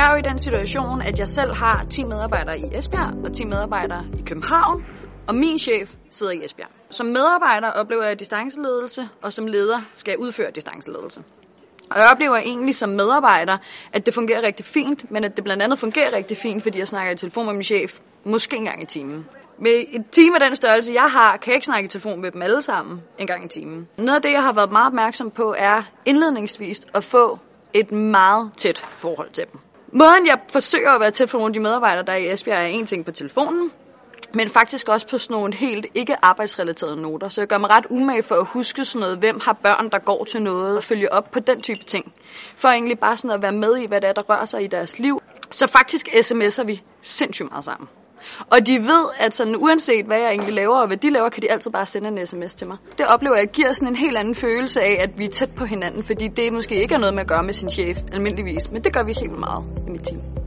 jeg er jo i den situation, at jeg selv har 10 medarbejdere i Esbjerg og 10 medarbejdere i København, og min chef sidder i Esbjerg. Som medarbejder oplever jeg distanceledelse, og som leder skal jeg udføre distanceledelse. Og jeg oplever egentlig som medarbejder, at det fungerer rigtig fint, men at det blandt andet fungerer rigtig fint, fordi jeg snakker i telefon med min chef, måske en gang i timen. Med et team af den størrelse, jeg har, kan jeg ikke snakke i telefon med dem alle sammen en gang i timen. Noget af det, jeg har været meget opmærksom på, er indledningsvis at få et meget tæt forhold til dem. Måden, jeg forsøger at være tæt på nogle af de medarbejdere, der er i Esbjerg, er en ting på telefonen, men faktisk også på sådan nogle helt ikke arbejdsrelaterede noter. Så jeg gør mig ret umage for at huske sådan noget, hvem har børn, der går til noget, og følge op på den type ting. For egentlig bare sådan at være med i, hvad det er, der rører sig i deres liv. Så faktisk sms'er vi sindssygt meget sammen. Og de ved, at sådan, uanset hvad jeg egentlig laver, og hvad de laver, kan de altid bare sende en sms til mig. Det oplever jeg giver sådan en helt anden følelse af, at vi er tæt på hinanden, fordi det måske ikke er noget med at gøre med sin chef almindeligvis, men det gør vi helt meget i mit team.